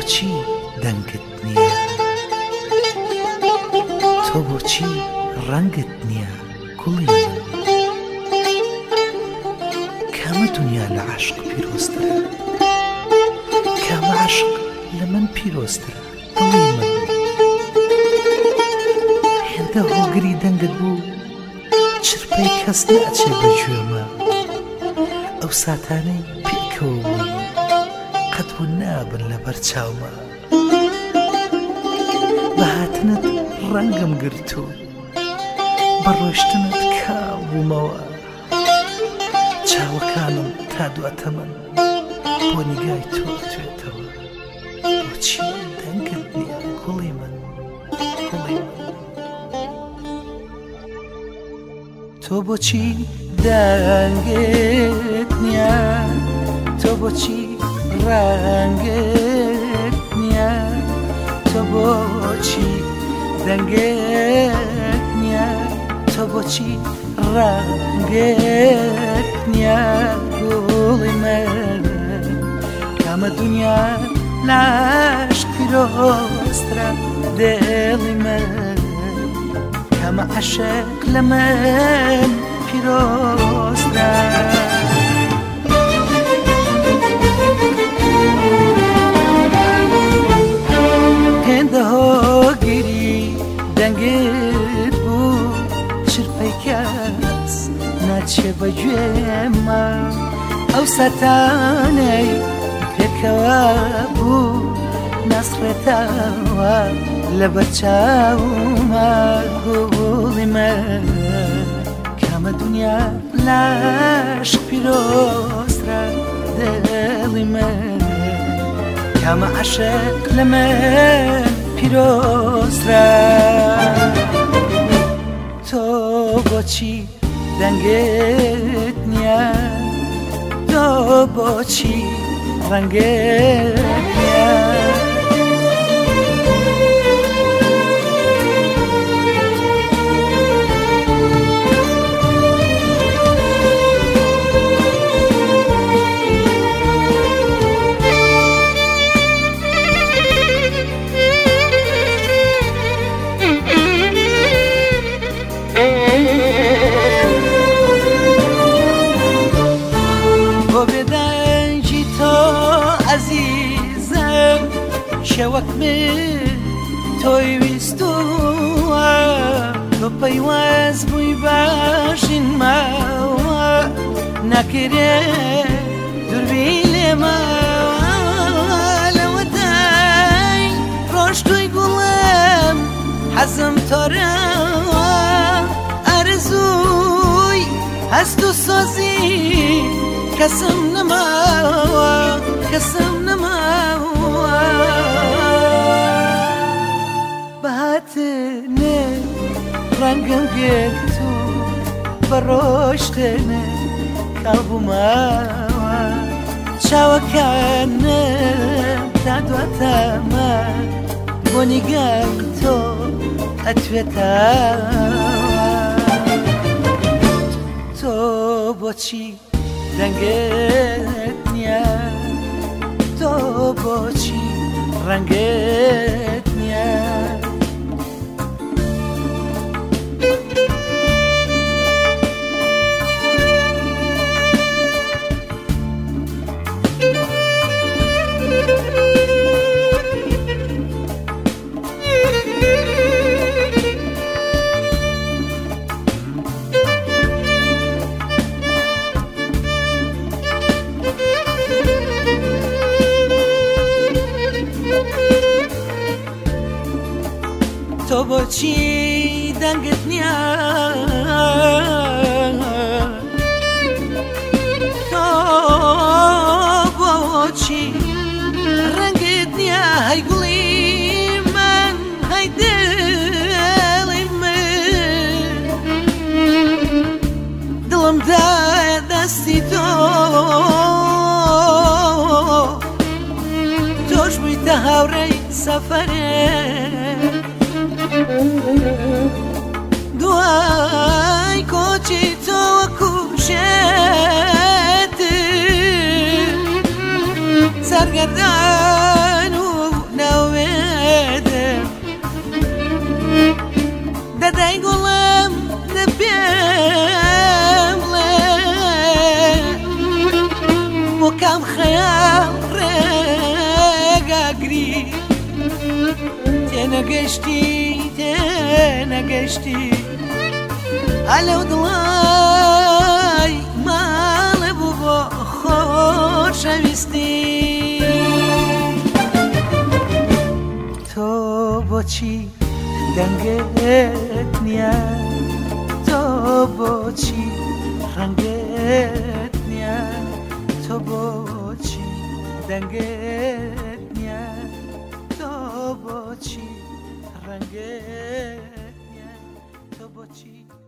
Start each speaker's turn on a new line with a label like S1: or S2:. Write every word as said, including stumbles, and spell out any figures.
S1: بۆچی دەنگت نییە تۆ بۆچی ڕەنگت نییە کوڵی من کامە دنیا لە عاشق پیرۆزترە کامە عاشق لە من پیرۆزترە دڵی من هێندە هۆگری دەنگت بوو چرپەی کەس ناچێ بە گوێمە ئەو ساتانەی پێکەوە بووی قەت بوو نابن لە بەرچاومە بە هاتنت ڕەنگم گرتو بە ڕۆشتنت کاو بوومەوە چاوەکانم تا دواتە من بۆ نیگای تۆ توێتەوە بۆچی دەنگت نییە کوڵی من کوڵی من تۆ بۆچی دەنگت نییە تۆ بۆچی ڕەنگت نییە تۆ بۆچی دەنگت نییە تۆ بۆچی ڕەنگت نییە گوڵی من کامە دنیا لە عاشق پیرۆزترە دڵی من کامە عاشق لە من پیرۆزترە هێندە هۆگری دەنگت بوو چرپەی کەس ناچێ بە گوێمە ئەو سەتانەی پێکەوە بوو نەسڕێتەوە لە بەرچاومە گوڵی من کامە دنیا لە عاشق پیرۆزترە دڵی من کامە عاشق لە من پیرۆزترە تۆ بۆچی دەنگت نییە تۆ بۆچی ڕەنگت نییە شەوەک من تۆی ویستووە تۆ پەیواز بووی باشین ماوە ناکرێ دووربی لێماوە لەوەتای ڕۆژتوی گوڵم حەزم تۆرەوە ئارزووی هەست و سۆزی کەسم نەماوە کەسم نەماوە بەهاتنێ ڕەنگم گرتو بە ڕۆشتنێ کاڵبوومەوە چاوەکانم تا دواتەمە بۆ نیگای تۆ ئەتوێتەوە تۆ بۆچی دەنگت نییە تۆ بۆچی ڕەنگت نییە تۆ بۆچی دەنگت نییە تۆ بۆچی ڕەنگت نییە هەی گوڵی من هەی دڵی من دڵمدایە دەستی تۆ تۆش بوویتە هاوڕێی سەفەرێ دوای کۆچی تۆ وەکوو شێت سەرگەردان و یەکەم خەیاڵ ڕێگاگری تێنەگەشتی تێنەگەشتی ئەلەو دڵای ماڵێ بوو بۆ خۆشەویستی تۆ بۆچی دەنگت نییە تۆ بۆچی ڕەنگت نییە تۆ بۆچی دەنگت نییە تۆ بۆچی ڕەنگت نییە تۆ بۆچی